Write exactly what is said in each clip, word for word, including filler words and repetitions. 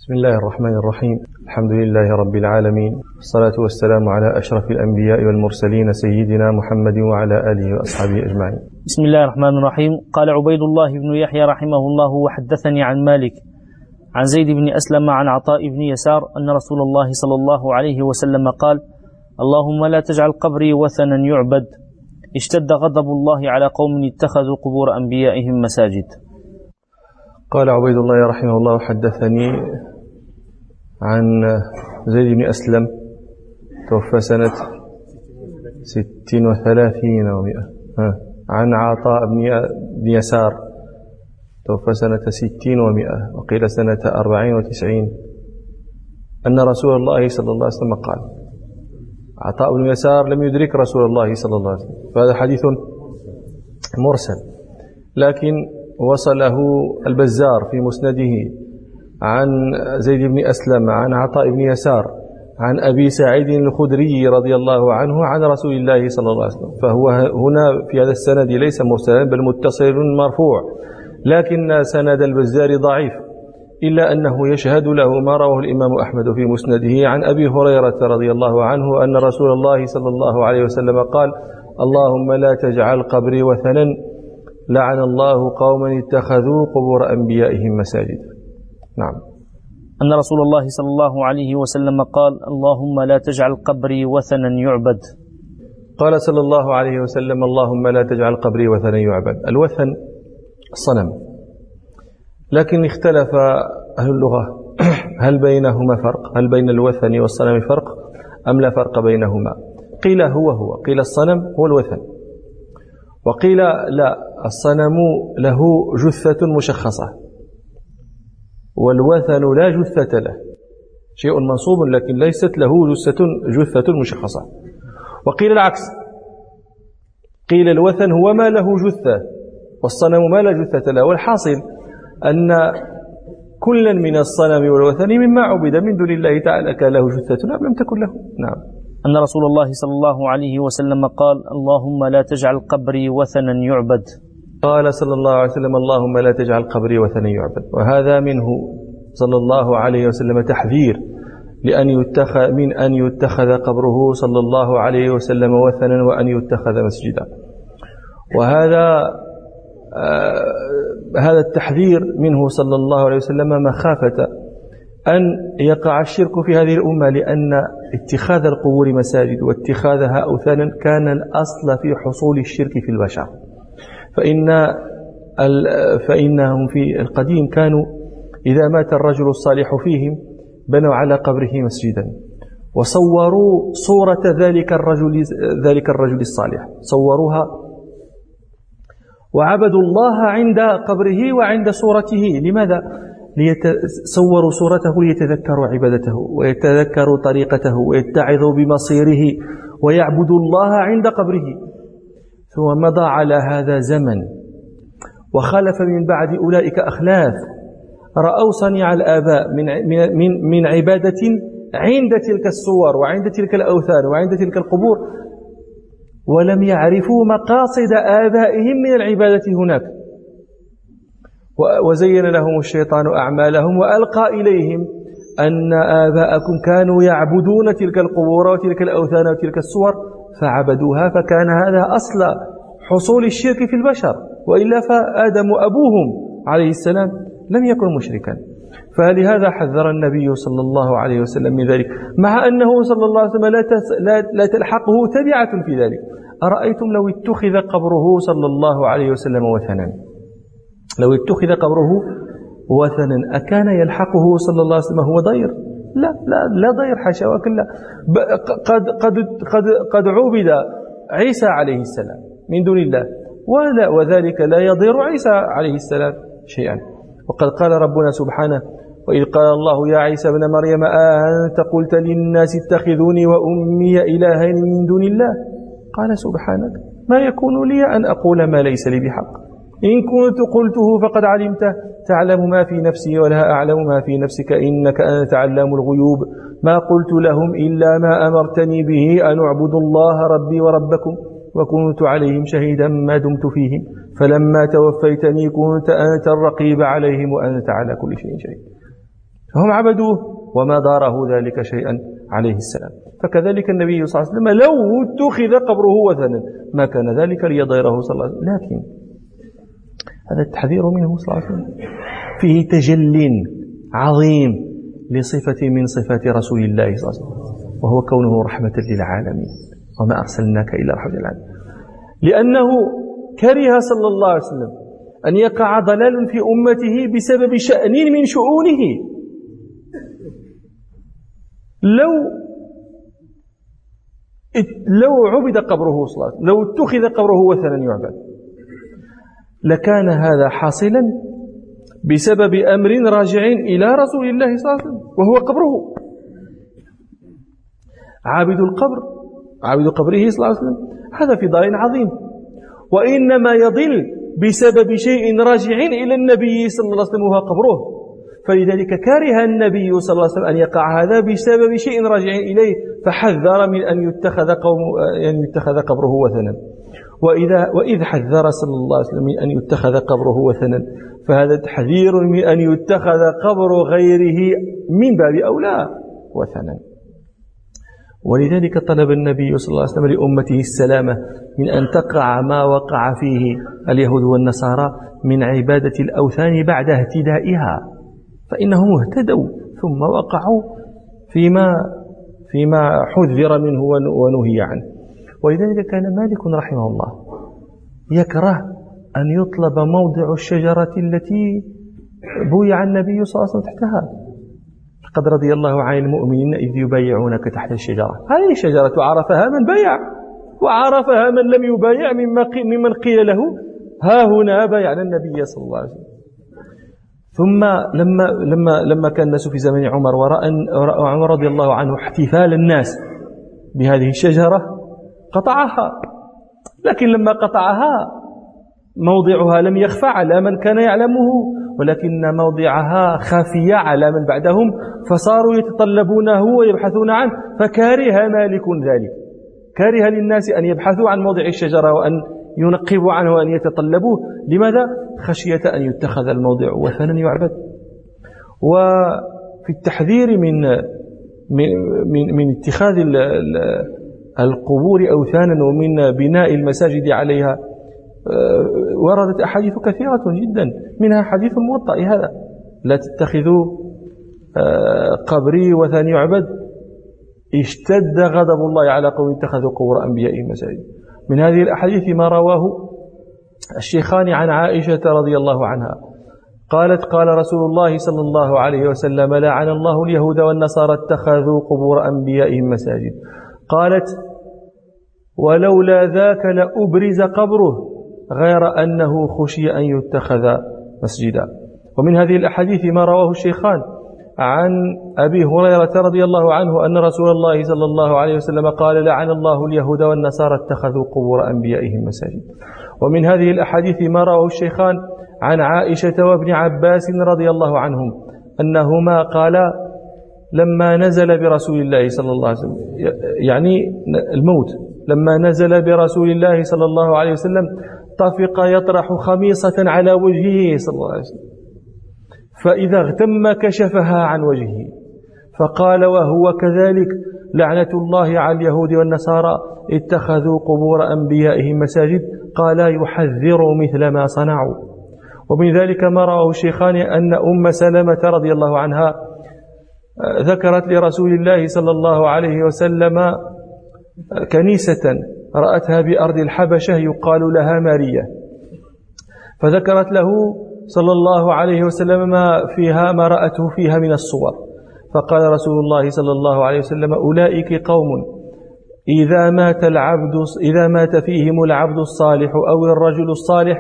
بسم الله الرحمن الرحيم. الحمد لله رب العالمين، والصلاة والسلام على أشرف الأنبياء والمرسلين سيدنا محمد وعلى آله وأصحابه أجمعين. بسم الله الرحمن الرحيم. قال عبيد الله بن يحيى رحمه الله: وحدثني عن مالك عن زيد بن أسلم عن عطاء بن يسار أن رسول الله صلى الله عليه وسلم قال: اللهم لا تجعل قبري وثنا يعبد، اشتد غضب الله على قوم اتخذوا قبور أنبيائهم مساجد. قال عبيد الله رحمه الله: حدثني عن زيد بن أسلم توفى سنة ست وثلاثين ومئة، عن عطاء بن يسار توفى سنة ستين ومئة، وقيل سنة أربعين وتسعين، أن رسول الله صلى الله عليه وسلم قال. عطاء بن يسار لم يدرك رسول الله صلى الله عليه وسلم، فهذا حديث مرسل، لكن وصله البزار في مسنده عن زيد بن أسلم عن عطاء بن يسار عن أبي سعيد الخدري رضي الله عنه عن رسول الله صلى الله عليه وسلم، فهو هنا في هذا السند ليس مرسلا بل متصل مرفوع، لكن سند البزار ضعيف، إلا أنه يشهد له ما رواه الإمام أحمد في مسنده عن أبي هريرة رضي الله عنه أن رسول الله صلى الله عليه وسلم قال: اللهم لا تجعل قبري وثنا، لعن الله قوما اتخذوا قبور أنبيائهم مساجد. نعم. أن رسول الله صلى الله عليه وسلم قال: اللهم لا تجعل قبري وثنا يعبد. قال صلى الله عليه وسلم: اللهم لا تجعل قبري وثنا يعبد. الوثن الصنم، لكن اختلف أهل اللغة هل بينهما فرق؟ هل بين الوثن والصنم فرق أم لا فرق بينهما؟ قيل هو هو، قيل الصنم هو الوثن، وقيل لا، الصنم له جثة مشخصة والوثن لا جثة له، شيء منصوب لكن ليست له جثة جثة مشخصة. وقيل العكس، قيل الوثن هو ما له جثة والصنم ما لا جثة له، والحاصل أن كلا من الصنم والوثن مما عبد من دون الله تعالى كان له جثة أم لم تكن له. نعم. أن رسول الله صلى الله عليه وسلم قال: اللهم لا تجعل قبري وثنا يعبد. قال صلى الله عليه وسلم: اللهم لا تجعل قبري وثنا يعبد. وهذا منه صلى الله عليه وسلم تحذير لأن يتخذ من أن يتخذ قبره صلى الله عليه وسلم وثنا وأن يتخذ مسجدا. وهذا آه هذا التحذير منه صلى الله عليه وسلم مخافة أن يقع الشرك في هذه الأمة، لأن اتخاذ القبور مساجد واتخاذها أوثانا كان الأصل في حصول الشرك في البشر. فإن فإنهم في القديم كانوا إذا مات الرجل الصالح فيهم بنوا على قبره مسجدا، وصوروا صورة ذلك الرجل ذلك الرجل الصالح، صوروها وعبدوا الله عند قبره وعند صورته. لماذا؟ ليتصوروا صورته ليتذكروا عبادته ويتذكروا طريقته ويتعظوا بمصيره ويعبدوا الله عند قبره. ثم مضى على هذا زمن وخلف من بعد أولئك أخلاف رأوا صنيع الآباء من من من عبادة عند تلك الصور وعند تلك الأوثان وعند تلك القبور، ولم يعرفوا مقاصد آبائهم من العبادة هناك، وزين لهم الشيطان أعمالهم وألقى إليهم أن آباءكم كانوا يعبدون تلك القبور وتلك الأوثان وتلك الصور فعبدوها، فكان هذا أصل حصول الشرك في البشر، وإلا فآدم أبوهم عليه السلام لم يكن مشركا. فلهذا حذر النبي صلى الله عليه وسلم من ذلك، مع أنه صلى الله عليه وسلم لا, لا, لا تلحقه تبعة في ذلك. أرأيتم لو اتخذ قبره صلى الله عليه وسلم وثنا، لو اتخذ قبره وثنا أكان يلحقه صلى الله عليه وسلم هو ضير؟ لا لا لا ضير، حاشا وكلا. قد قد قد قد عبد عيسى عليه السلام من دون الله، ولا وذلك لا يضير عيسى عليه السلام شيئا. وقد قال ربنا سبحانه: وإذ قال الله يا عيسى ابن مريم أأنت قلت للناس اتخذوني وأمي إلهين من دون الله؟ قال سبحانك ما يكون لي أن أقول ما ليس لي بحق، إن كنت قلته فقد علمته، تعلم ما في نفسي ولا أعلم ما في نفسك، إنك أنت علام الغيوب، ما قلت لهم إلا ما أمرتني به أن أعبدوا الله ربي وربكم، وكنت عليهم شهيدا ما دمت فيهم، فلما توفيتني كنت أنت الرقيب عليهم وأنت على كل شيء شهيد. هم عبدوه وما داره ذلك شيئا عليه السلام. فكذلك النبي صلى الله عليه وسلم لو اتخذ قبره وثنا ما كان ذلك ليضيره صلى الله عليه وسلم، لكن هذا التحذير منه صلى الله عليه وسلم فيه تجل عظيم لصفة من صفات رسول الله صلى الله عليه وسلم، وهو كونه رحمة للعالمين، وما أرسلناك إلا رحمة للعالمين، لأنه كره صلى الله عليه وسلم أن يقع ضلال في أمته بسبب شأن من شؤونه. لو لو عبد قبره صلى الله عليه وسلم، لو اتخذ قبره وثنا يعبد، لكان هذا حاصلا بسبب أمر راجع إلى رسول الله صلى الله عليه وسلم وهو قبره. عابد القبر عابد قبره صلى الله عليه وسلم هذا في ضلال عظيم، وإنما يضل بسبب شيء راجع إلى النبي صلى الله عليه وسلم وهو قبره. فلذلك كره النبي صلى الله عليه وسلم أن يقع هذا بسبب شيء راجع إليه، فحذر من أن يتخذ قوم أن يتخذ قبره وثنا. وإذا وإذ حذر صلى الله عليه وسلم من أن يتخذ قبره وثنا، فهذا تحذير من أن يتخذ قبر غيره من باب أولى وثنا. ولذلك طلب النبي صلى الله عليه وسلم لأمته السلامة من أن تقع ما وقع فيه اليهود والنصارى من عبادة الأوثان بعد اهتدائها، فإنهم اهتدوا ثم وقعوا فيما فيما حذر منه ونهي عنه. ولذلك كان مالك رحمه الله يكره أن يطلب موضع الشجرة التي بويع النبي صلى الله عليه وسلم تحتها. قد رضي الله عن المؤمنين إذ يبايعونك تحت الشجرة. هذه الشجرة عرفها من بايع، وعرفها من لم يبايع ممن قيل له ها هنا بايعنا النبي صلى الله عليه وسلم. ثم لما لما لما كان الناس في زمن عمر ورأى عمر رضي الله عنه احتفال الناس بهذه الشجرة قطعها، لكن لما قطعها موضعها لم يخفى على من كان يعلمه، ولكن موضعها خافية على من بعدهم، فصاروا يتطلبونه ويبحثون عنه، فكاره مالك ذلك، كاره للناس أن يبحثوا عن موضع الشجرة وأن ينقبوا عنه وأن يتطلبوه. لماذا؟ خشية أن يتخذ الموضع وثنا يعبد. وفي التحذير من من من, من اتخاذ القبور أوثانا ومن بناء المساجد عليها وردت أحاديث كثيرة جدا، منها حديث الموطأ هذا: لا تتخذوا قبري وثن يعبد اشتد غضب الله على قوم اتخذوا قبور أنبيائهم مساجد. من هذه الأحاديث ما رواه الشيخان عن عائشة رضي الله عنها قالت: قال رسول الله صلى الله عليه وسلم: لعن الله اليهود والنصارى اتخذوا قبور أنبيائهم مساجد. قالت: ولولا ذاك لأبرز قبره غير أنه خشي أن يتخذ مسجدا. ومن هذه الأحاديث ما رواه الشيخان عن أبي هريرة رضي الله عنه أن رسول الله صلى الله عليه وسلم قال: لعن الله اليهود والنصارى اتخذوا قبور أنبيائهم مساجد. ومن هذه الأحاديث ما رواه الشيخان عن عائشة وابن عباس رضي الله عنهم أنهما قالا لما نزل برسول الله صلى الله عليه وسلم، يعني الموت، لما نزل برسول الله صلى الله عليه وسلم طفق يطرح خميصة على وجهه صلى الله عليه وسلم، فإذا اغتم كشفها عن وجهه، فقال وهو كذلك: لعنة الله على اليهود والنصارى اتخذوا قبور أنبيائهم مساجد. قال: يحذر مثل ما صنعوا. ومن ذلك ما رواه الشيخان أن أم سلمة رضي الله عنها ذكرت لرسول الله صلى الله عليه وسلم كنيسة رأتها بأرض الحبشة يقال لها مارية، فذكرت له صلى الله عليه وسلم ما فيها ما رأته فيها من الصور، فقال رسول الله صلى الله عليه وسلم: أولئك قوم إذا مات العبد إذا مات فيهم العبد الصالح أو الرجل الصالح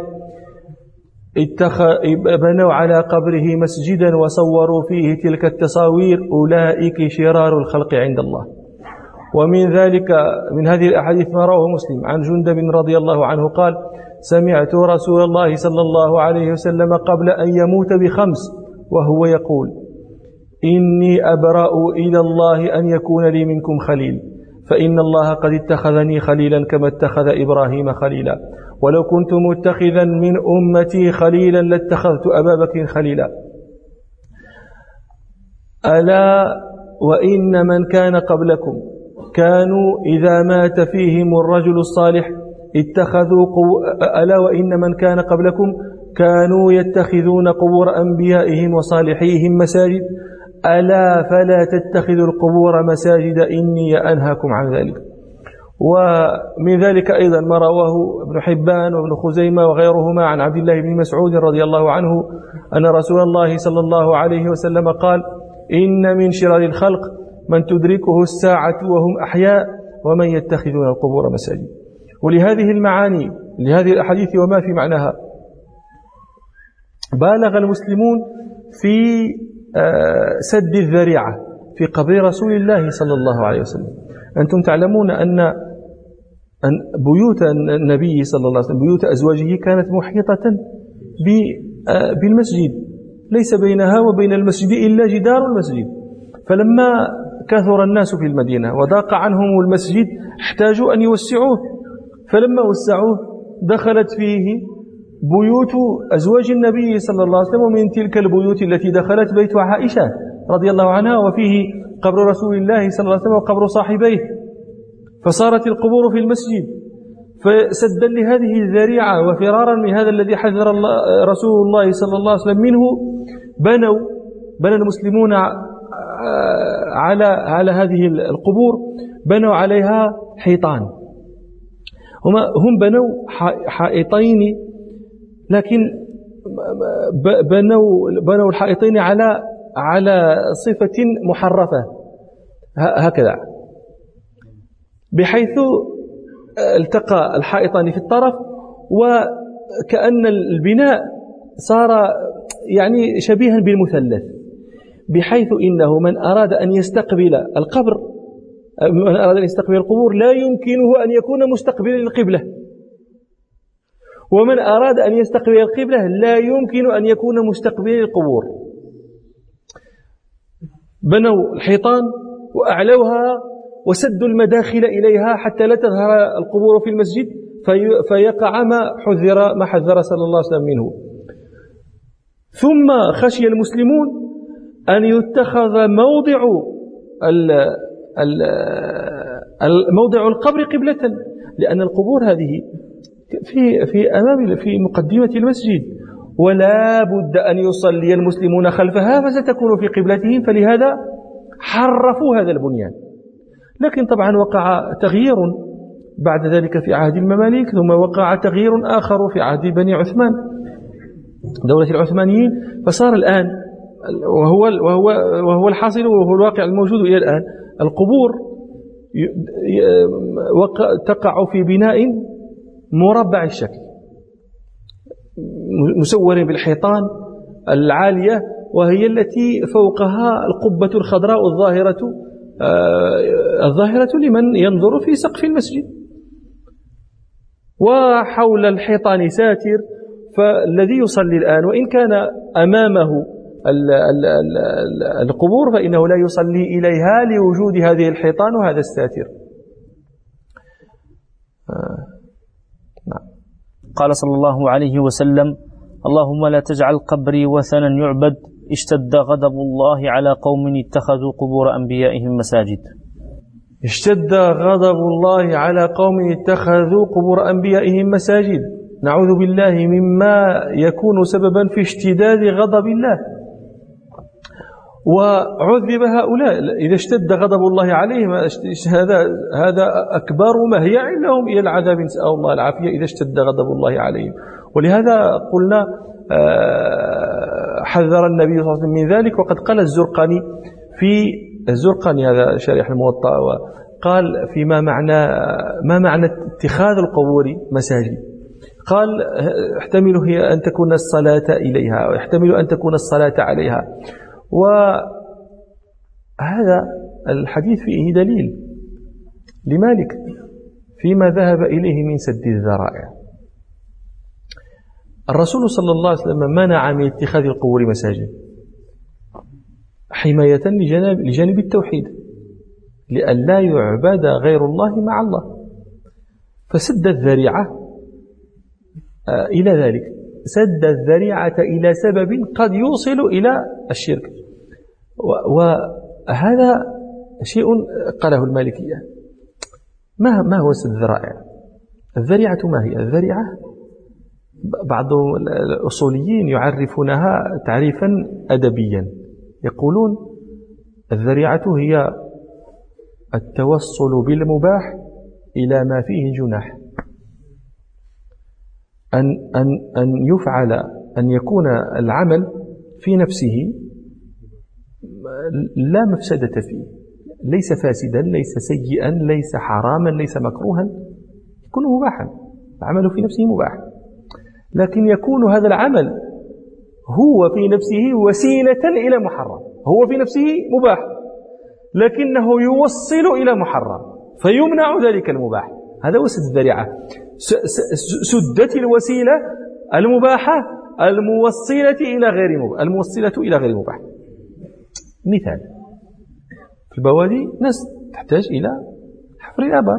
بنوا على قبره مسجدا وصوروا فيه تلك التصاوير، أولئك شرار الخلق عند الله. ومن ذلك من هذه الأحاديث ما رواه مسلم عن جندب رضي الله عنه قال: سمعت رسول الله صلى الله عليه وسلم قبل أن يموت بخمس وهو يقول: إني أبرأ إلى الله أن يكون لي منكم خليل، فإن الله قد اتخذني خليلا كما اتخذ إبراهيم خليلا، ولو كنت متخذا من أمتي خليلا لاتخذت أبا بكر خليلا. ألا وإن من كان قبلكم كانوا إذا مات فيهم الرجل الصالح اتخذوا قو... ألا وإن من كان قبلكم كانوا يتخذون قبور أنبيائهم وصالحيهم مساجد ألا فلا تتخذوا القبور مساجد إني أنهاكم عن ذلك. ومن ذلك أيضا ما رواه ابن حبان وابن خزيمة وغيرهما عن عبد الله بن مسعود رضي الله عنه أن رسول الله صلى الله عليه وسلم قال إن من شرار الخلق من تدركه الساعة وهم أحياء ومن يتخذون القبور مساجد. ولهذه المعاني لهذه الأحاديث وما في معناها بالغ المسلمون في سد الذريعة في قبر رسول الله صلى الله عليه وسلم. أنتم تعلمون أن بيوت النبي صلى الله عليه وسلم بيوت أزواجه كانت محيطة بالمسجد، ليس بينها وبين المسجد إلا جدار المسجد. فلما كثر الناس في المدينة وضاق عنهم المسجد احتاجوا أن يوسعوه، فلما وسعوه دخلت فيه بيوت أزواج النبي صلى الله عليه وسلم، ومن تلك البيوت التي دخلت بيت عائشة رضي الله عنها وفيه قبر رسول الله صلى الله عليه وسلم وقبر صاحبيه، فصارت القبور في المسجد. فسدا لهذه الذريعة وفرارا من هذا الذي حذر الله رسول الله صلى الله عليه وسلم منه بنوا بنى المسلمون على على هذه القبور بنوا عليها حيطان. هم هم بنوا حائطين، لكن بنوا بنوا الحائطين على على صفة محرفة هكذا، بحيث التقى الحائطان في الطرف وكأن البناء صار يعني شبيها بالمثلث، بحيث إنه من أراد أن يستقبل القبر من أراد أن يستقبل القبور لا يمكنه أن يكون مستقبلا للقبلة، ومن أراد أن يستقبل القبلة لا يمكن أن يكون مستقبلا للقبور. بنوا الحيطان وأعلوها وسدوا المداخل إليها حتى لا تظهر القبور في المسجد فيقع ما حذر ما حذر صلى الله عليه وسلم منه. ثم خشي المسلمون أن يتخذ موضع موضع القبر قبلة، لأن القبور هذه في في أمام في مقدمة المسجد، ولا بد أن يصلي المسلمون خلفها فستكون في قبلتهم، فلهذا حرفوا هذا البنيان. لكن طبعا وقع تغيير بعد ذلك في عهد المماليك، ثم وقع تغيير آخر في عهد بني عثمان دولة العثمانيين، فصار الآن وهو وهو وهو الحاصل وهو الواقع الموجود إلى الآن، القبور تقع في بناء مربع الشكل مسور بالحيطان العالية، وهي التي فوقها القبة الخضراء الظاهرة الظاهرة لمن ينظر في سقف المسجد، وحول الحيطان ساتر. فالذي يصلي الآن وإن كان أمامه القبور فإنه لا يصلي إليها لوجود هذه الحيطان وهذا الساتر. آه. نعم. قال صلى الله عليه وسلم: اللهم لا تجعل قبري وثنا يعبد، اشتد غضب الله على قوم اتخذوا قبور أنبيائهم مساجد. اشتد غضب الله على قوم اتخذوا قبور أنبيائهم مساجد. نعوذ بالله مما يكون سببا في اشتداد غضب الله. وعذب هؤلاء إذا اشتد غضب الله عليهم، هذا هذا أكبر مهيع لهم إلى العذاب، نسأل الله العافية إذا اشتد غضب الله عليهم. ولهذا قلنا حذر النبي صلى الله عليه وسلم من ذلك. وقد قال الزرقاني في الزرقاني هذا شارح الموطأ، وقال فيما معنى ما معنى اتخاذ القبور مساجد، قال يحتمل هي أن تكون الصلاة إليها، ويحتمل أن تكون الصلاة عليها. وهذا الحديث فيه دليل لمالك فيما ذهب إليه من سد الذرائع. الرسول صلى الله عليه وسلم منع من اتخاذ القبور مساجد حماية لجانب, لجانب التوحيد، لئلا يعبد غير الله مع الله، فسد الذريعة إلى ذلك، سد الذريعة إلى سبب قد يوصل إلى الشرك. وهذا شيء قاله المالكية. ما ما هو سد الذرائع؟ الذريعة ما هي؟ الذريعة بعض الأصوليين يعرفونها تعريفا أدبيا، يقولون الذريعة هي التوصل بالمباح إلى ما فيه جناح، أن أن أن يفعل أن يكون العمل في نفسه لا مفسدة فيه، ليس فاسدا، ليس سيئا، ليس حراما، ليس مكروها، يكون مباحا، العمل في نفسه مباح، لكن يكون هذا العمل هو في نفسه وسيلة إلى محرم، هو في نفسه مباح لكنه يوصل إلى محرم فيمنع ذلك المباح. هذا هو سد الذريعة. سدت الوسيلة المباحة الموصلة إلى غير مباح، الموصلة إلى غير مباح. مثال، في البوادي ناس تحتاج إلى حفر الآبار،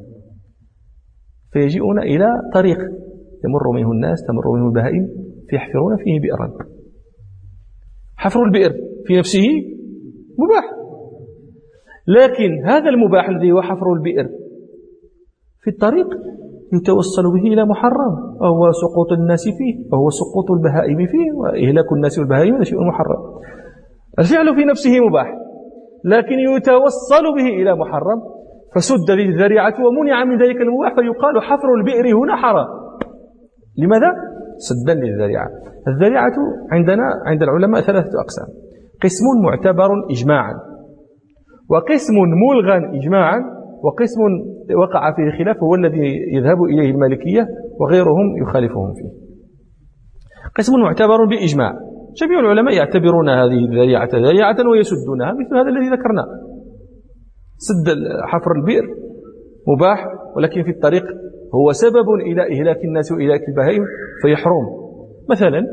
فيجيئون إلى طريق يمر منه الناس، تمر منه البهائم، فيحفرون فيه بئرا. حفر البئر في نفسه مباح، لكن هذا المباح الذي هو حفر البئر في الطريق يتوصل به إلى محرم، وهو سقوط الناس فيه، وهو سقوط البهائم فيه، وإهلاك الناس والبهائم هذا شيء محرم. الفعل في نفسه مباح لكن يتوصل به إلى محرم، فسد به الذريعة ومنع من ذلك المباح، فيقال حفر البئر هنا حرام. لماذا؟ سدا للذريعة. الذريعة عندنا عند العلماء ثلاثة أقسام: قسم معتبر إجماعا، وقسم ملغى إجماعا، وقسم وقع فيه خلاف هو الذي يذهب إليه المالكية وغيرهم يخالفهم فيه. قسم معتبر بإجماع، جميع العلماء يعتبرون هذه الذريعة ذريعة ويسدونها، مثل هذا الذي ذكرنا، سد حفر البئر مباح ولكن في الطريق هو سبب إلى إهلاك الناس وإهلاك البهائم فيحرم. مثلا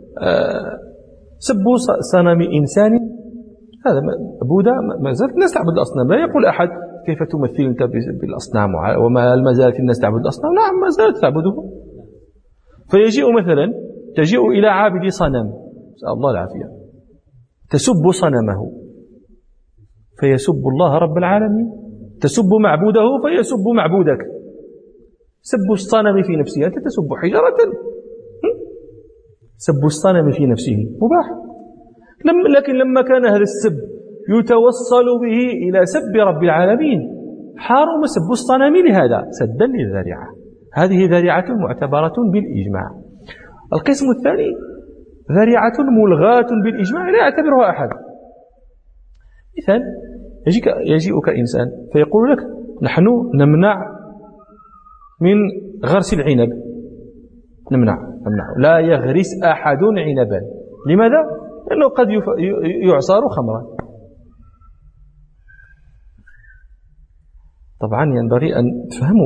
سب صنم إنسان، هذا بوذا، ما زالت الناس تعبد الأصنام، لا يقول أحد كيف تمثل أنت بالأصنام وما زالت الناس تعبد الأصنام، نعم ما زالت تعبده. فيجيء مثلا تجيء إلى عابد صنم، نسأل الله العافية، تسب صنمه فيسب الله رب العالمين، تسب معبوده فيسب معبودك. سب الصنم في نفسه، أنت تسب حجرة، سب الصنم في نفسه مباح، لكن لما كان هذا السب يتوصل به إلى سب رب العالمين حرم سب الصنم لهذا سدا للذريعة. هذه ذريعة معتبرة بالإجماع. القسم الثاني ذريعة ملغاة بالإجماع لا يعتبرها أحد. مثال، يجيك يجيئك إنسان فيقول لك نحن نمنع من غرس العنب، نمنع نمنع لا يغرس أحد عنبا. لماذا؟ لأنه قد يعصر خمرا. طبعا ينبغي أن تفهموا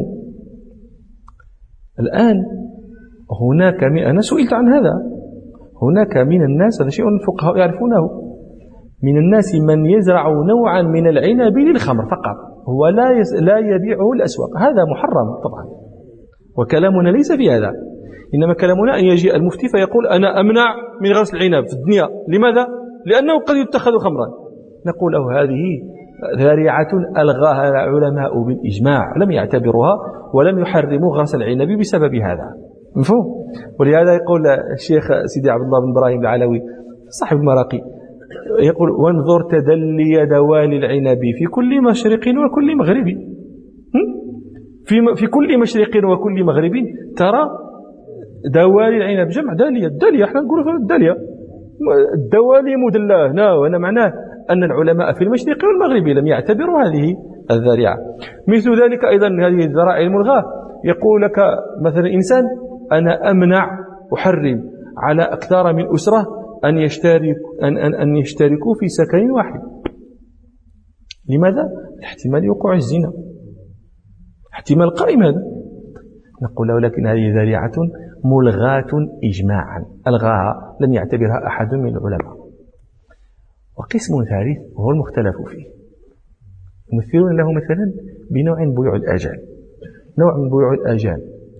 الآن هناك من، أنا سئلت عن هذا، هناك من الناس، هذا شيء الفقهاء يعرفونه، من الناس من يزرع نوعا من العنب للخمر فقط، هو لا يز... لا يبيعه الأسواق، هذا محرم طبعا، وكلامنا ليس في هذا، إنما كلامنا أن يجي المفتي فيقول أنا أمنع من غرس العنب في الدنيا. لماذا؟ لأنه قد يتخذ خمرا. نقول له هذه ذريعة ألغاها العلماء بالإجماع، لم يعتبروها ولم يحرموا غرس العنب بسبب هذا، مفهوم؟ ولهذا يقول الشيخ سيدي عبد الله بن إبراهيم العلوي صاحب المراقي، يقول وانظر تدلي دوالي العنب في كل مشرق وكل مغرب، في في كل مشرق وكل مغرب ترى دوالي العنب، جمع دالية، الدالية احنا نقول الدالية، الدوالي مدلاه هنا، وأنا معناه أن العلماء في المشرق والمغرب لم يعتبروا هذه الذريعة. مثل ذلك أيضا هذه الذرائع الملغاة، يقول لك مثلا إنسان أنا أمنع أحرم على أكثر من أسرة أن يشترك أن أن أن يشتركوا في سكن واحد. لماذا؟ احتمال وقوع الزنا، احتمال قائم هذا. نقول له لكن هذه ذريعة ملغاة إجماعا، ألغاها، لم يعتبرها أحد من العلماء. وقسم ثالث وهو المختلف فيه، يمثلون له مثلا بنوع من بيوع الآجال، نوع من بيوع الآجال.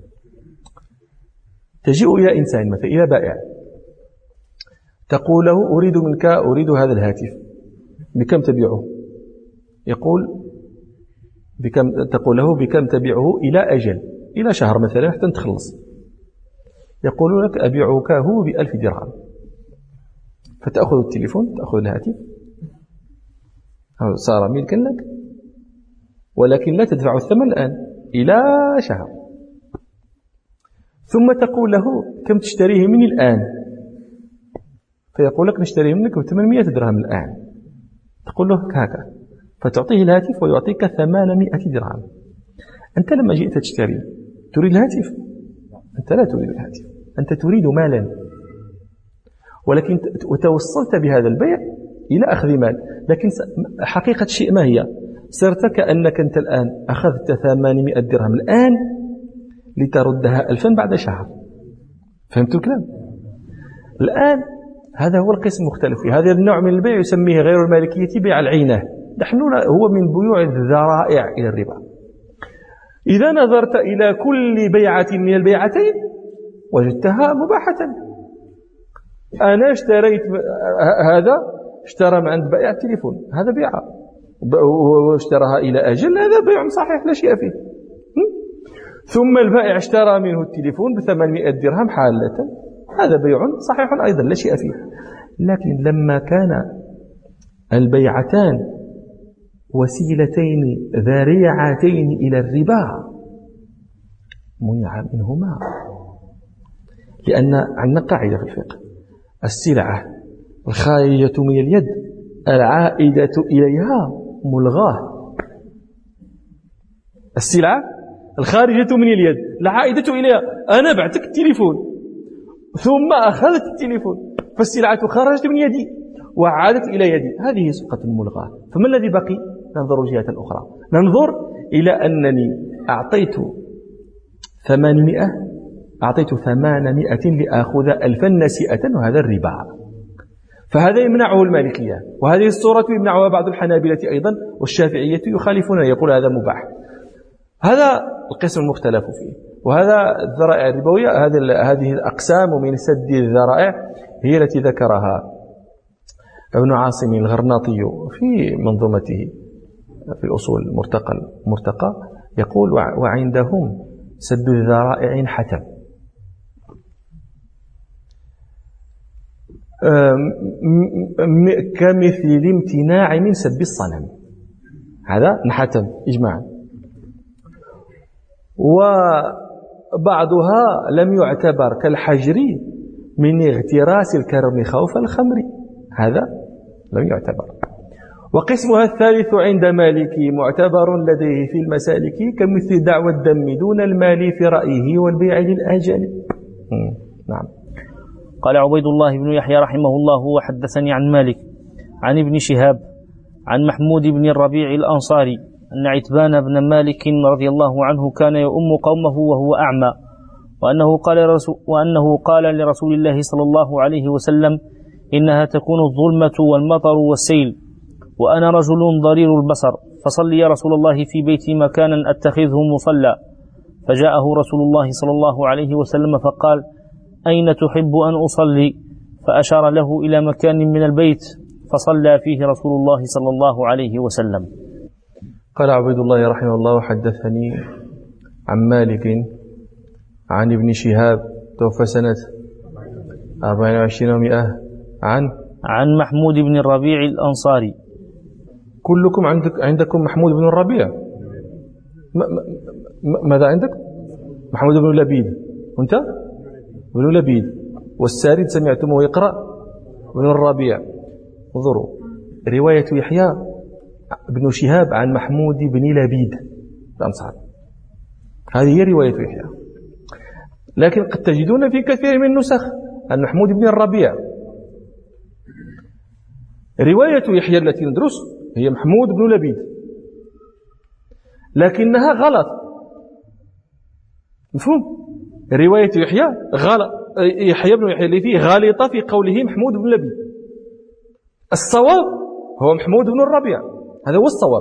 تجيء إلى إنسان مثلا، إلى بائع، تقول له أريد منك أريد هذا الهاتف بكم تبيعه؟ يقول بكم تقول له بكم تبيعه إلى أجل، إلى شهر مثلا حتى نتخلص. يقول لك أبيعك هو بألف درهم، فتأخذ التليفون، تأخذ الهاتف، صار ملكا لك، ولكن لا تدفع الثمن الآن، إلى شهر. ثم تقول له كم تشتريه مني الآن؟ فيقول لك نشتريه منك بثمانمائة درهم الآن. تقول له هكا، فتعطيه الهاتف ويعطيك ثمانمائة درهم. أنت لما جئت تشتري تريد الهاتف؟ أنت لا تريد الهاتف، أنت تريد مالا، ولكن وتوصلت بهذا البيع إلى أخذ مال. لكن حقيقة الشيء ما هي؟ صرت كأنك أنت الآن أخذت ثمانمائة درهم الآن لتردها ألفا بعد شهر. فهمت الكلام؟ الآن هذا هو القسم المختلف فيه. هذا النوع من البيع يسميه غير المالكية بيع العينة. نحن هو من بيوع الذرائع إلى الربا. إذا نظرت إلى كل بيعة من البيعتين وجدتها مباحة. أنا اشتريت هذا، اشترى من عند بائع التليفون، هذا بيعة، واشتراها إلى أجل، هذا بيع صحيح لا شيء فيه. ثم البائع اشترى منه التليفون بثمانمائة درهم حالة، هذا بيع صحيح أيضا لا شيء فيه. لكن لما كان البيعتان وسيلتين ذريعتين إلى الربا منع منهما، لأن عندنا قاعدة في الفقه: السلعة الخارجة من اليد العائدة إليها ملغاة. السلعة الخارجة من اليد العائدة إليها، أنا بعتك التليفون ثم أخذت التليفون، فالسلعة خرجت من يدي وعادت إلى يدي، هذه صفقة ملغاة. فما الذي بقي؟ ننظر الجهة الأخرى، ننظر إلى أنني أعطيت ثمانمائة أعطيت ثمانمائة لأخذ ألفا نسيئة، وهذا الربا. فهذا يمنعه المالكية، وهذه الصورة يمنعها بعض الحنابلة أيضا، والشافعية يخالفون، يقول هذا مباح. هذا القسم المختلف فيه. وهذا الذرائع الربوية، هذه الأقسام من سد الذرائع هي التي ذكرها ابن عاصم الغرناطي في منظومته في الأصول المرتقى المرتقى، يقول: وعندهم سد الذرائع حتم، كمثل الامتناع من سب الصنم. هذا انحتم إجماعا. وبعضها لم يعتبر كالحجر من اغتراس الكرم خوف الخمر، هذا لم يعتبر. وقسمها الثالث عند مالكي معتبر لديه في المسالك، كمثل دعوى الدم دون المال في رأيه والبيع للآجال. نعم. قال عبيد الله بن يحيى رحمه الله: وحدثني عن مالك عن ابن شهاب عن محمود بن الربيع الأنصاري أن عتبان بن مالك رضي الله عنه كان يؤم قومه وهو أعمى، وأنه قال, وأنه قال لرسول الله صلى الله عليه وسلم: إنها تكون الظلمة والمطر والسيل، وأنا رجل ضرير البصر، فصل يا رسول الله في بيتي مكانا أتخذه مصلى. فجاءه رسول الله صلى الله عليه وسلم فقال: أين تحب أن أصلي؟ فأشار له إلى مكان من البيت فصلى فيه رسول الله صلى الله عليه وسلم. قال عبيد الله رحمه الله: حدثني عن مالك عن ابن شهاب توفى سنة أربعين وعشرين ومئة عن عن محمود بن الربيع الأنصاري. كلكم عندك عندكم محمود بن الربيع؟ ماذا عندك؟ محمود بن لبيد، وانت بن لبيد، والسارد سمعتموه يقرأ بن الربيع. انظروا، رواية يحيى بن شهاب عن محمود بن لبيد الأنصاري، هذه هي رواية يحيى. لكن قد تجدون في كثير من النسخ عن محمود بن الربيع. رواية يحيى التي ندرس هي محمود بن لبيد، لكنها غلط. مفهوم؟ رواية يحيى غلط، يحيى بن يحيى اللي فيه غالطة في قوله محمود بن لبيد. الصواب هو محمود بن الربيع، هذا هو الصواب.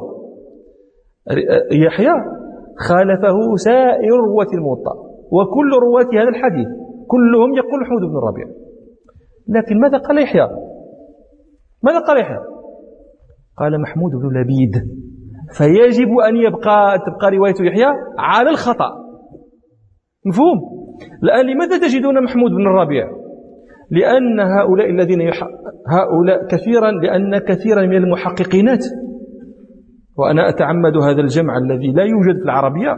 يحيى خالفه سائر رواة الموطأ، وكل رواة هذا الحديث كلهم يقول محمود بن الربيع. لكن ماذا قال يحيى؟ ماذا قال يحيى؟ قال محمود بن لبيد، فيجب أن يبقى تبقى رواية يحيى على الخطأ. مفهوم؟ الآن لماذا تجدون محمود بن الربيع؟ لأن هؤلاء الذين يح... هؤلاء كثيرا لأن كثيرا من المحققينات، وأنا أتعمد هذا الجمع الذي لا يوجد في العربية،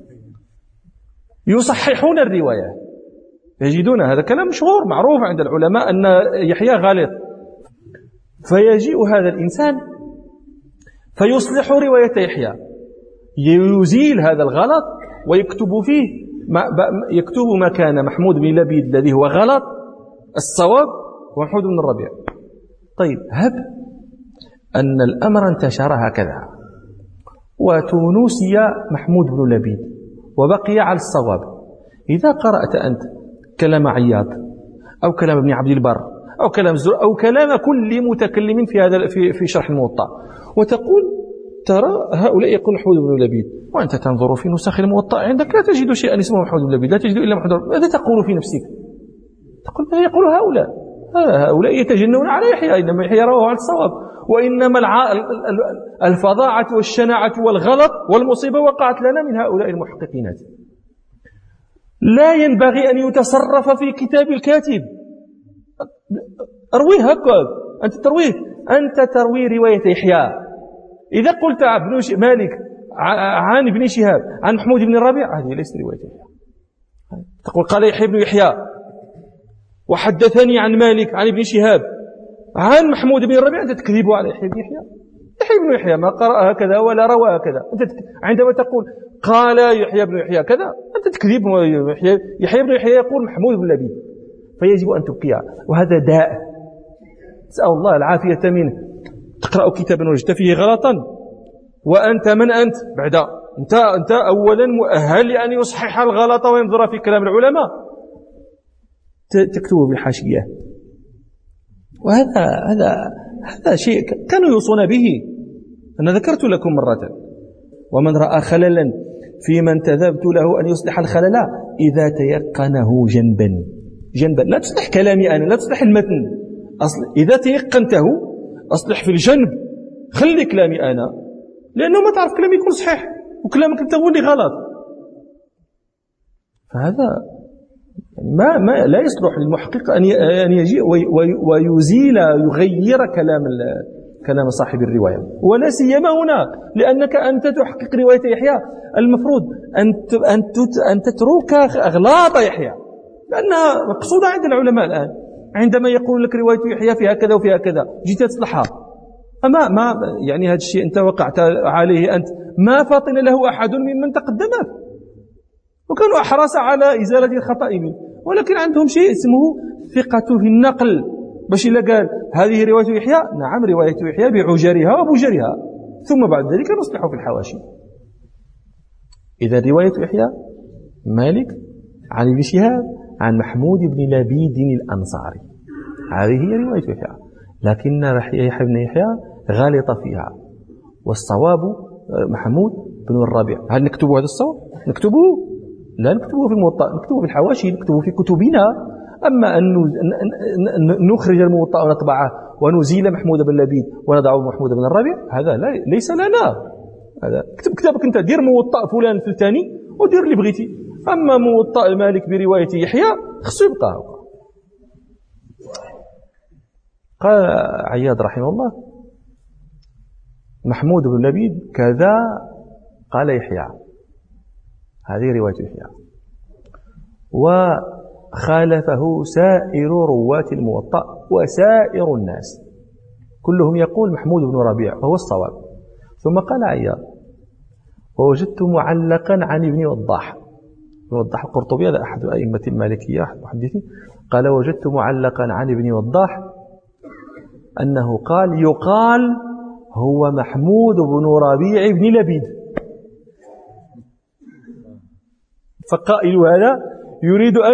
يصححون الرواية. يجدون هذا كلام مشهور معروف عند العلماء أن يحيى غالط، فيجيء هذا الإنسان فيصلح رواية يحيى، يزيل هذا الغلط ويكتب فيه ما يكتب مكان محمود بن لبيد الذي هو غلط الصواب ومحمود بن الربيع. طيب هب أن الأمر انتشر هكذا وتونسي محمود بن لبيد وبقي على الصواب، إذا قرأت أنت كلام عياض أو كلام ابن عبد البر أو كلام زر أو كلام كل متكلم في هذا في في شرح الموطأ وتقول ترى هؤلاء يقول محمود بن لبيد، وأنت تنظر في نسخ الموطأ عندك لا تجد شيئا اسمه محمود بن لبيد، لا تجد إلا محمود. ماذا تقول في نفسك؟ تقول ماذا يقول هؤلاء؟ هؤلاء يتجنون على يحيى، إنما يحيى رواه على الصواب، وإنما الفظاعة والشناعة والغلط والمصيبة وقعت لنا من هؤلاء المحققين. لا ينبغي أن يتصرف في كتاب الكاتب. أرويه هكذا، أنت ترويه، أنت تروي رواية يحيى. إذا قلت ابن مالك عن ابن شهاب عن محمود بن الربيع، هذه ليست رواية يحيى. تقول قال يحيى بن يحيى وحدثني عن مالك عن ابن شهاب عن محمود بن الربيع، أنت تكذب على يحيى بن يحيى. يحيى بن يحيى ما قرأ هكذا ولا روى هكذا. أنت عندما تقول قال يحيى بن يحيى كذا، أنت تكذب. يحيى بن يحيى يقول محمود بن لبيد، فيجب أن تبقيه، وهذا داء نسأل الله العافية منه. تقرأ كتابا وجدت فيه غلطا، وأنت من أنت بعد؟ أنت أنت أولا مؤهل لأن يصحح الغلط وينظر في كلام العلماء، تكتبه بالحاشية. وهذا هذا هذا شيء كانوا يوصون به. أنا ذكرت لكم مرة، ومن رأى خللا في من انتذبت له أن يصلح الخلل إذا تيقنه جنبا جنبا. لا تصلح كلامي أنا، لا تصلح المتن، أصل إذا تيقنته أصلح في الجنب، خلي كلامي أنا، لأنه ما تعرف كلامي يكون صحيح وكلامك أنت هو اللي غلط. فهذا ما ما لا يصلح للمحقق أن أن يجيء ويزيل يغير كلام كلام صاحب الرواية، ولا سيما هنا، لأنك أنت تحقق رواية يحيى، المفروض أن أن أن تترك أغلاط يحيى، لأنها مقصودة عند العلماء الآن. عندما يقول لك رواية يحيى فيها كذا وفيها كذا، جيت تصلحها، أما ما يعني هذا الشيء أنت وقعت عليه أنت، ما فاطن له أحد ممن تقدمك، وكانوا أحرص على إزالة الخطأ منه، ولكن عندهم شيء اسمه ثقة في النقل، باش إلا قال هذه رواية يحيى، نعم رواية يحيى بعجرها وبجرها، ثم بعد ذلك نصلح في الحواشي. إذا رواية يحيى مالك عن ابن شهاب عن محمود بن لبيد الأنصاري، هذه هي رواية يحيى، لكن يحيى بن يحيى غلط فيها، والصواب محمود بن الربيع. هل نكتبه هذا الصواب؟ نكتبه؟ لا نكتبه في الموطأ، نكتبه في الحواشي، نكتبه في كتبنا. أما أن نخرج الموطأ ونطبعه ونزيل محمود بن لبيد ونضع محمود بن الربيع، هذا لا ليس لنا. هذا كتب كتابك أنت، دير موطأ فلان الفلاني ودير اللي بغيتي، أما موطأ المالك برواية يحيى خصو يبقى. قال عياض رحمه الله محمود بن لبيد كذا قال يحيى، هذه رواية يحيى، وخالفه سائر رواة الموطأ وسائر الناس كلهم يقول محمود بن ربيع وهو الصواب. ثم قال عياض ووجدت معلقا عن ابن وضاح، ابن وضاح القرطبي هذا أحد أئمة المالكية أحد محدثين، قال وجدت معلقا عن ابن وضاح أنه قال يقال هو محمود بن ربيع بن لبيد. فقائل هذا يريد أن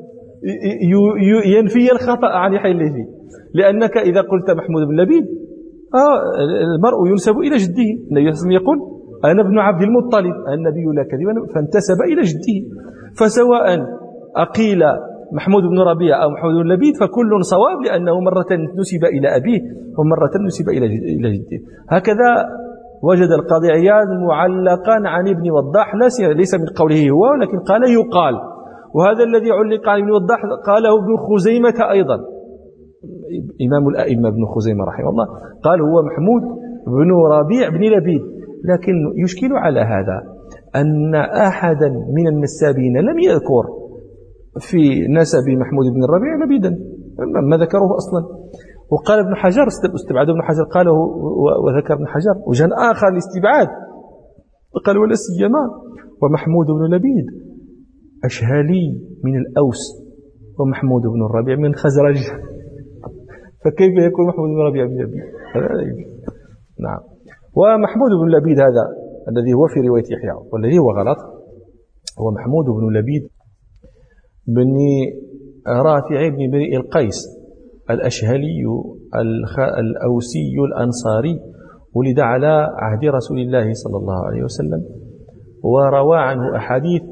ينفي الخطأ عن يحيى الليثي، لأنك إذا قلت محمود بن لبيد آه المرء ينسب إلى جده. النبي صلى الله عليه وسلم يقول أنا ابن عبد المطلب، النبي لا كذب، فانتسب إلى جده. فسواء أقيل محمود بن ربيع أو محمود بن لبيد فكل صواب، لأنه مرة نسب إلى أبيه ومرة نسب إلى جده. هكذا وجد القاضي عياض معلقا عن ابن وضاح، ليس من قوله هو ولكن قال يقال، وهذا الذي علق عن ابن وضاح قاله ابن خزيمة أيضا، إمام الأئمة ابن خزيمة رحمه الله، قال هو محمود بن ربيع بن لبيد. لكن يشكل على هذا أن أحدا من النسابين لم يذكر في نسب محمود بن الربيع لبيدا، ما ذكروه أصلا. وقال ابن حجر، استبعد ابن حجر قاله وذكر ابن حجر وجه آخر الاستبعاد، قال ولا سيما ومحمود بن لبيد أشهالي من الأوس ومحمود بن الربيع من خزرج، فكيف يكون محمود بن الربيع بن لبيد؟ نعم. ومحمود بن لبيد هذا الذي هو في رواية يحيى والذي هو غلط هو محمود بن لبيد بن رافع بن بريء القيس الأشهلي الأوسي الأنصاري، ولد على عهد رسول الله صلى الله عليه وسلم، وروى عنه أحاديث،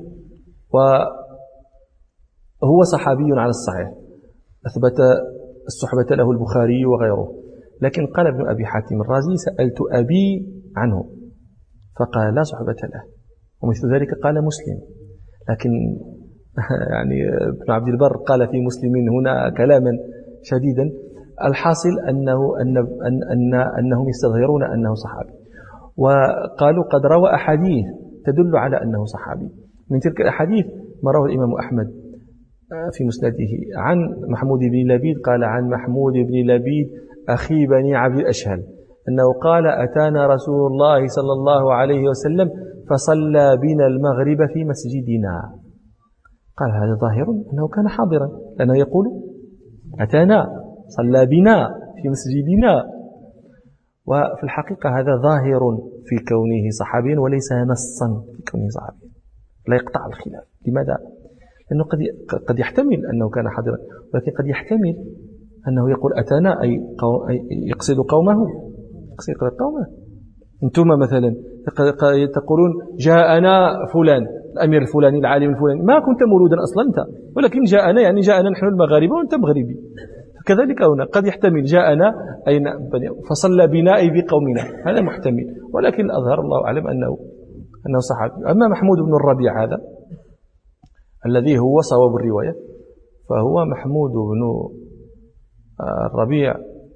وهو صحابي على الصحيح، أثبت الصحبة له البخاري وغيره. لكن قال ابن أبي حاتم الرازي سألت أبي عنه فقال لا صحبة له، ومثل ذلك قال مسلم. لكن يعني ابن عبد البر قال في مسلم هنا كلاما شديدا. الحاصل أنه أن أن أن أنهم يستظهرون أنه صحابي، وقالوا قد روى أحاديث تدل على أنه صحابي. من تلك الأحاديث ما رواه الإمام أحمد في مسنده عن محمود بن لبيد، قال عن محمود بن لبيد أخي بني عبد الأشهل أنه قال أتانا رسول الله صلى الله عليه وسلم فصلى بنا المغرب في مسجدنا. قال هذا ظاهر أنه كان حاضرا، لأنه يقول أتانا صلى بنا في مسجدنا، وفي الحقيقة هذا ظاهر في كونه صحابيا وليس نصا في كونه صحابيا، لا يقطع الخلاف. لماذا؟ لأنه قد قد يحتمل أنه كان حاضرا، ولكن قد يحتمل أنه يقول أتانا أي يقصد قومه، يقصد قومه. أنتم مثلا تقولون جاءنا فلان الأمير الفلاني العالم الفلاني، ما كنت مولودا أصلا أنت، ولكن جاءنا يعني جاءنا نحن المغاربة وأنت مغربي. كذلك هنا قد يحتمل جاءنا أي فصلى بنا أي بقومنا، هذا محتمل، ولكن الأظهر الله أعلم أنه أنه صحابي. أما محمود بن الربيع هذا الذي هو صواب الرواية فهو محمود بن الربيع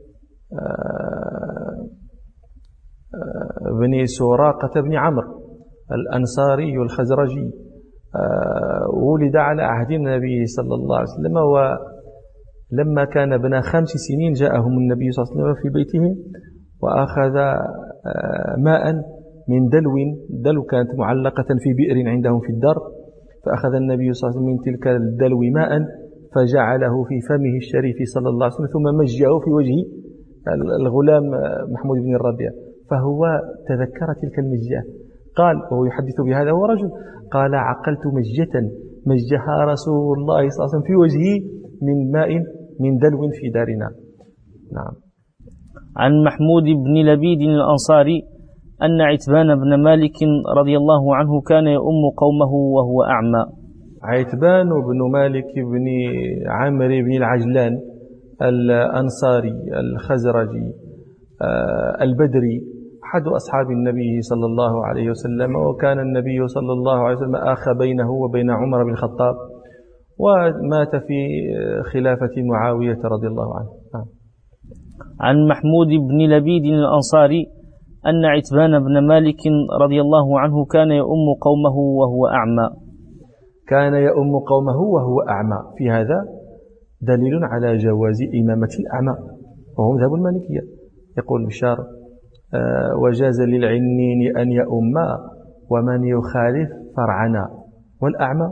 بن سراقة بن عمرو الأنصاري الخزرجي، ولد على عهد النبي صلى الله عليه وسلم، ولما كان ابن خمس سنين جاءهم النبي صلى الله عليه وسلم في بيته وأخذ ماء من دلو، دلو كانت معلقة في بئر عندهم في الدار، فأخذ النبي صلى الله عليه وسلم من تلك الدلو ماء فجعله في فمه الشريف صلى الله عليه وسلم، ثم مجه في وجه الغلام محمود بن الربيع، فهو تذكر تلك المجة. قال وهو يحدث بهذا هو رجل، قال عقلت مجة مجها رسول الله صلى الله عليه وسلم في وجهه من ماء من دلو في دارنا. نعم. عن محمود بن لبيد الأنصاري أن عتبان بن مالك رضي الله عنه كان يؤم قومه وهو أعمى. عتبان بن مالك بن عمرو بن العجلان الأنصاري الخزرجي البدري، أحد أصحاب النبي صلى الله عليه وسلم، وكان النبي صلى الله عليه وسلم آخى بينه وبين عمر بن الخطاب، ومات في خلافة معاوية رضي الله عنه. عن محمود بن لبيد الأنصاري أن عتبان بن مالك رضي الله عنه كان يؤم قومه وهو أعمى. كان يؤم قومه وهو أعمى، في هذا دليل على جواز إمامة الأعمى، وهو مذهب المالكية. يقول بشار آه وجاز للعنين أن يؤما ومن يخالف فرعنا والأعمى.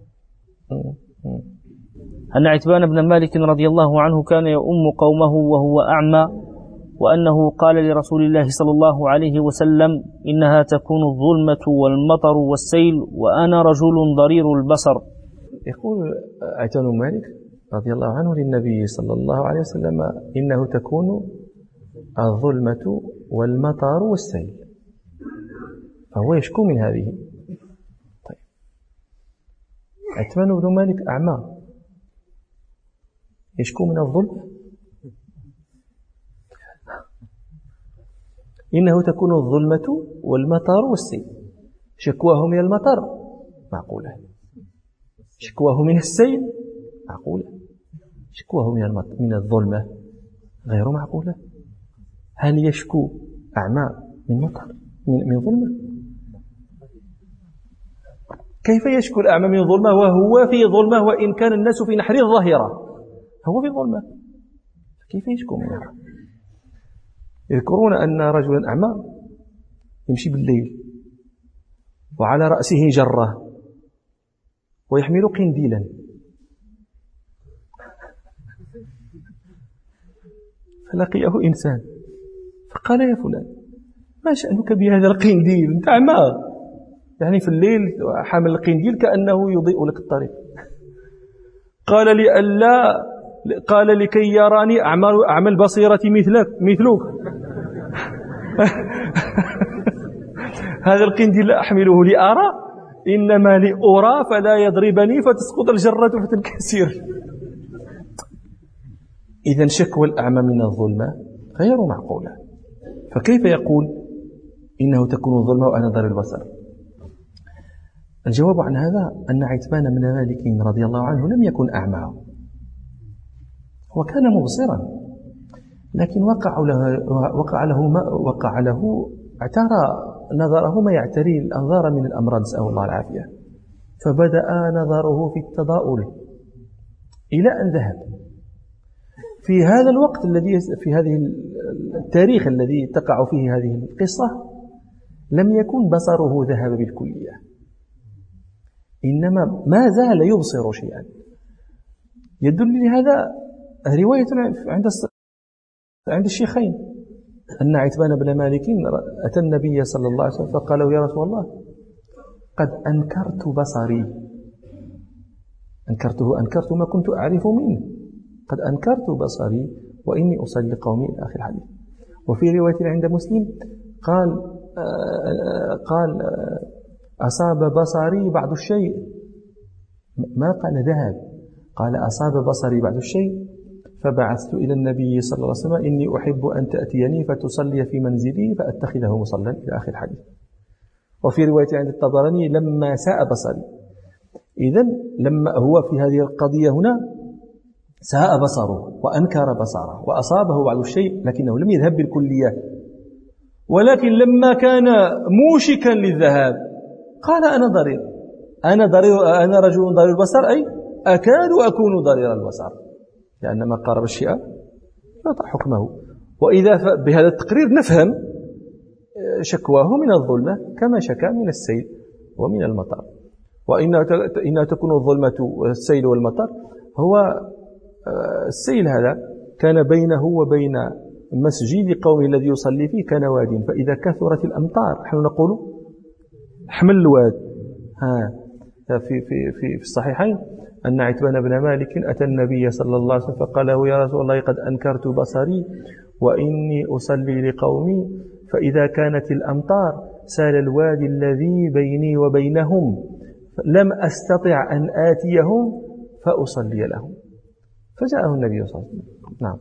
أن عتبان بن مالك رضي الله عنه كان يؤم قومه وهو أعمى، وأنه قال لرسول الله صلى الله عليه وسلم إنها تكون الظلمة والمطر والسيل وأنا رجل ضرير البصر. يقول عتبان بن مالك رضي الله عنه للنبي صلى الله عليه وسلم إنه تكون الظلمة والمطر والسيل، فهو يشكو من هذه. طيب. عتبان بن مالك أعمى، يشكو من الظلم. إنه تكون الظلمة والمطر والسيل. شكواه من المطر معقولة، شكواه من السيل معقولة، شكواه من من الظلمة غير معقولة. هل يشكو أعمى من مطر من, من ظلمة؟ كيف يشكو الأعمى من ظلمة وهو في ظلمة، وإن كان الناس في نحر الظاهرة هو في ظلمة، كيف يشكو منها؟ يذكرون أن رجلا أعمى يمشي بالليل وعلى رأسه جرة ويحمل قنديلا، فلقيه إنسان فقال يا فلان ما شأنك بهذا القنديل؟ أنت أعمى، يعني في الليل حامل القنديل كأنه يضيء لك الطريق. قال لي ألا قال لكي يراني أعمل أعمى البصيرة مثلك مثلك هذا القنديل لا أحمله لأرى، إنما لأرى فلا يضربني فتسقط الجرة فتنكسر. إذن شكوى الأعمى من الظلمة غير معقولة، فكيف يقول إنه تكون الظلمة وأنا ضرب البصر؟ الجواب عن هذا أن عتبان بن مالك رضي الله عنه لم يكن أعمى، هو كان مبصرا، لكن وقع له وقع له ما وقع له اعترى نظره ما يعتري الأنظار من الأمراض، نسأل الله العافية، فبدأ نظره في التضاؤل إلى أن ذهب. في هذا الوقت الذي في هذه التاريخ الذي تقع فيه هذه القصة لم يكن بصره ذهب بالكلية، إنما ما زال يبصر شيئا. يدل لهذا رواية عند عند الشيخين أن عتبان بن مالك أتى النبي صلى الله عليه وسلم فقال له يا رسول الله قد أنكرت بصري، أنكرته أنكرت ما كنت أعرف منه، قد أنكرت بصري وإني أصلي قومي إلى آخر الحديث. وفي رواية عند مسلم قال آه قال آه أصاب بصري بعض الشيء، ما قال ذهب، قال أصاب بصري بعض الشيء فبعثت إلى النبي صلى الله عليه وسلم إني أحب أن تأتيني فتصلي في منزلي فأتخذه مصلى إلى آخر الحديث. وفي رواية عند الطبراني لما ساء بصري، إذن لما هو في هذه القضية هنا ساء بصره وأنكر بصره وأصابه بعض الشيء، لكنه لم يذهب بالكلية، ولكن لما كان موشكا للذهاب قال أنا ضرير أنا ضرير أنا رجل ضرير البصر، أي أكاد أكون ضرير البصر، لأن ما قارب الشيء يعطى حكمه. وإذا بهذا التقرير نفهم شكواه من الظلمة كما شكا من السيل ومن المطر. وإنها تكون الظلمة والسيل والمطر، هو السيل هذا كان بينه وبين مسجد قومه الذي يصلي فيه كان واد، فإذا كثرت الأمطار نحن نقول حمل الواد. ها في في في في الصحيحين أن عتبان بن مالك أتى النبي صلى الله عليه وسلم فقال له يا رسول الله قد أنكرت بصري وإني أصلي لقومي، فإذا كانت الأمطار سال الوادي الذي بيني وبينهم لم أستطع أن آتيهم فأصلي لهم، فجاءه النبي صلى الله عليه وسلم. نعم.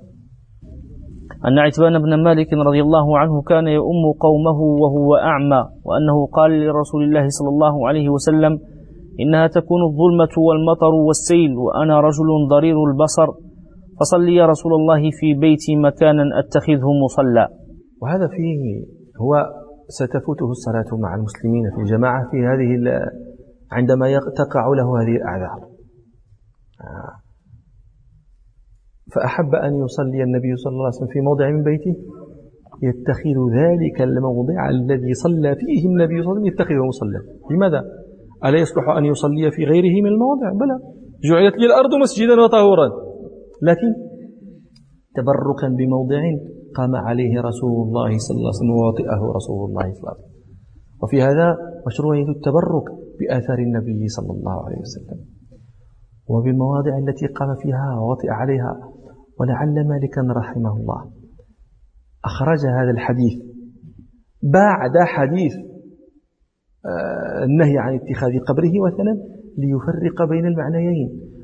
أن عتبان بن مالك رضي الله عنه كان يؤم قومه وهو أعمى، وأنه قال لرسول الله صلى الله عليه وسلم إنها تكون الظلمة والمطر والسيل وأنا رجل ضرير البصر، فصلي يا رسول الله في بيتي مكانا أتخذه مصلى. وهذا فيه هو ستفوته الصلاة مع المسلمين في الجماعة في هذه عندما تقع له هذه الأعذار، فأحب أن يصلي النبي صلى الله عليه وسلم في موضع من بيته يتخذ ذلك الموضع الذي صلى فيه النبي صلى الله عليه وسلم يتخذه مصلى. لماذا؟ ألا يصلح أن يصلي في غيره من المواضع؟ بلى، جعلت لي الأرض مسجدا وطهورا، لكن تبركا بموضع قام عليه رسول الله صلى الله عليه وسلم ووطئه رسول الله صلى الله عليه وسلم. وفي هذا مشروعية التبرك بآثار النبي صلى الله عليه وسلم وبالمواضع التي قام فيها ووطئ عليها. ولعل مالكا رحمه الله أخرج هذا الحديث بعد حديث النهي عن اتخاذ قبره وثنا ليفرق بين المعنيين،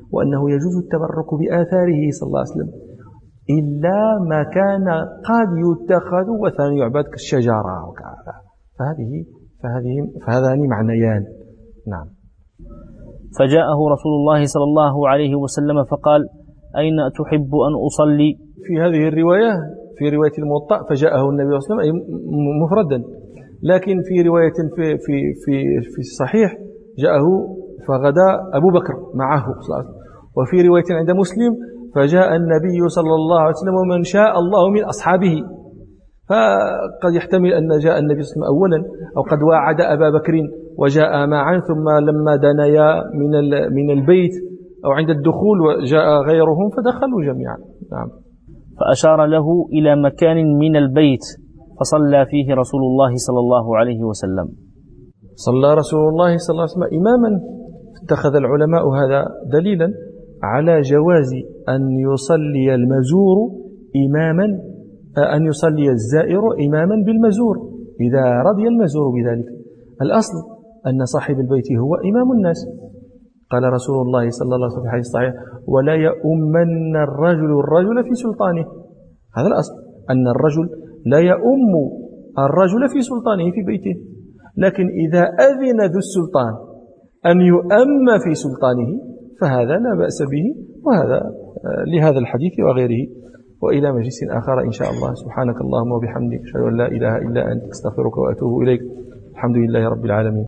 وأنه يجوز التبرك بآثاره صلى الله عليه وسلم إلا ما كان قد يتخذ وثن يعبد كالشجرة وكذا. فهذه فهذه فهذان معنيان. نعم. فجاءه رسول الله صلى الله عليه وسلم فقال: أين تحب أن أصلي؟ في هذه الرواية، في رواية الموطأ، فجاءه النبي صلى الله عليه وسلم مفردا، لكن في رواية في في في في الصحيح جاءه فغدا أبو بكر معه صلى الله عليه وسلم. وفي رواية عند مسلم فجاء النبي صلى الله عليه وسلم ومن شاء الله من أصحابه. فقد يحتمل أن جاء النبي صلى الله عليه وسلم أولا، أو قد واعد أبا بكر وجاء معا، ثم لما دنيا من من البيت أو عند الدخول وجاء غيرهم فدخلوا جميعا. نعم. فأشار له إلى مكان من البيت فصلى فيه رسول الله صلى الله عليه وسلم. صلى رسول الله صلى الله عليه وسلم إماما. اتخذ العلماء هذا دليلا على جواز أن يصلي المزور إماما، أن يصلي الزائر إماما بالمزور إذا رضي المزور بذلك. الأصل أن صاحب البيت هو إمام الناس. قال رسول الله صلى الله عليه وسلم في الحديث الصحيح: ولا يؤمن الرجل الرجل في سلطانه. هذا الأصل، أن الرجل لا يؤم الرجل في سلطانه في بيته، لكن إذا أذن ذو السلطان أن يؤم في سلطانه فهذا لا بأس به. وهذا لهذا الحديث وغيره. وإلى مجلس آخر إن شاء الله. سبحانك اللهم وبحمدك، أشهد أن لا إله إلا أنت، أستغفرك وأتوب إليك. الحمد لله رب العالمين.